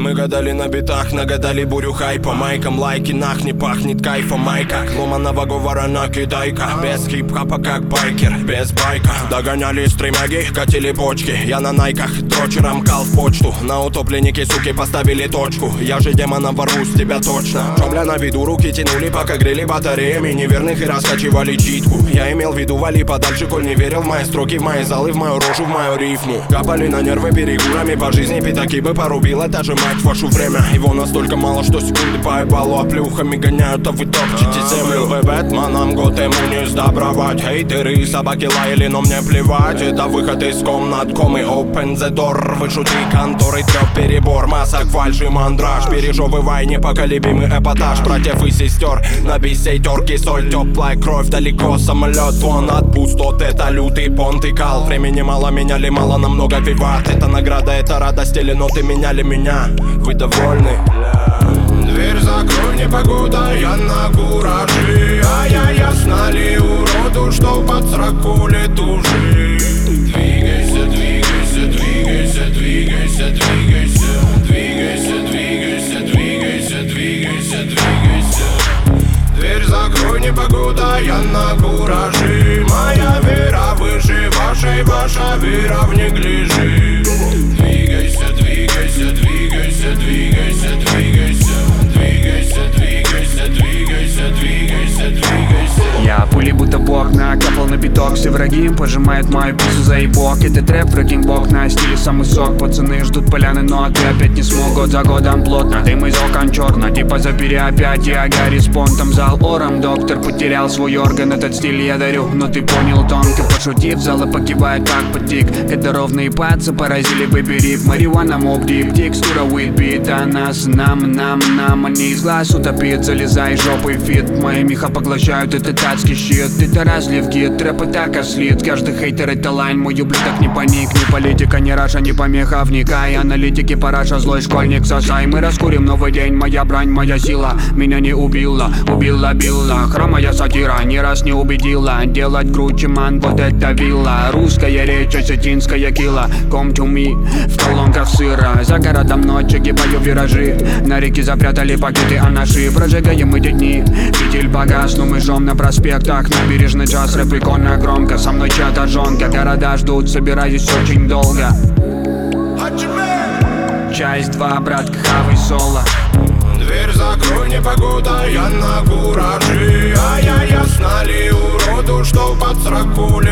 Мы гадали на битах, нагадали бурю хайпа. Майкам лайки, нах, не пахнет кайфом. Майка, ломаного говора на китайка. Без хип-хапа как байкер, без байка. Догоняли стримяги, катили почки. Я на найках, дрочером кал в почту. На утопленнике, суки, поставили точку. Я же демона ворву с тебя точно. Шо, бля, на виду руки тянули, пока грели батареями неверных и раскачивали читку. Я имел в виду, вали подальше, коль не верил в мои строки, в мои залы, в мою рожу, в мою рифму. Капали на нервы перегурами по жизни, пятаки бы порубил. Это же, мать вашу, время. Его настолько мало, что секунды по эбалу оплюхами гоняют, а вы топчете землю. Вы Бэтменом год ему не сдобровать. Хейтеры, собаки лаяли, но мне плевать. Это выход из комнат, комы, open the door. Вы шутки, конторы, трёп, перебор. Масок, фальши, мандраж. Пережевывай непоколебимый эпатаж братьев и сестер. На бисейтерке соль, теплая кровь, далеко самолет. Вон отпуск, тот это лютый понтыкал. Времени мало, меняли мало, намного виват. Это награда, это радость, или ноты меняли меня. Вы довольны? Дверь закрой, непогода, я на кураже. А я ясно ли уроду, что под сраку летужи? Двигайся, двигайся, двигайся, двигайся, двигайся. Двигайся, двигайся, двигайся, двигайся, двигайся. Дверь закрой, непогода, я на кураже. Моя вера выше вашей, ваша вера в неглиже. Двигайся, двигайся, двигайся, двигайся, двигайся. Двигайся, двигайся, двигайся, двигайся, двигайся. Я пули будто бог накапал на биток. Все враги пожимают мою пиццу за ебок. Это трэп, врагин бог на стиле самый сок. Пацаны ждут поляны, но ты опять не смог. Год за годом плотно, дым из окон черно. Типа забери опять, я Гарри с понтом. Зал ором, доктор потерял свой орган. Этот стиль я дарю, но ты понял тонко. Пошутив, залы покивает как потик. Это ровные пацы, поразили выбери. Марихуана, моб дип, текстура уитбит. А нас, нам, они из глаз утопит. Залезай жопой фит, мои меха поглощают этот адский щит. Это разлив гид, трэп и так ослит. Каждый хейтер это лайн, мой ублюдок не паник. Ни политика, ни раша, ни помеха, вникай. Аналитики, параша, злой школьник, сосай. Мы раскурим новый день, моя брань, моя сила. Меня не убила, убила. Хромая сатира, ни раз не убедила. Делать круче, ман, вот это вилла. Русская речь, осетинская кила. Come to me, в колонках сыра. За городом ночи, гибаю виражи. На реке запрятали пакеты анаши. Прожигаем эти дни, фитиль погас, но мы жжем на проспектах. Набережный час, рэп иконно громко. Со мной чья-то жонка, города ждут, собираюсь очень долго. Часть 2, братка, хавай соло. Дверь закрой, непогода, я на кураже. А я ясно ли уроду, что под сраку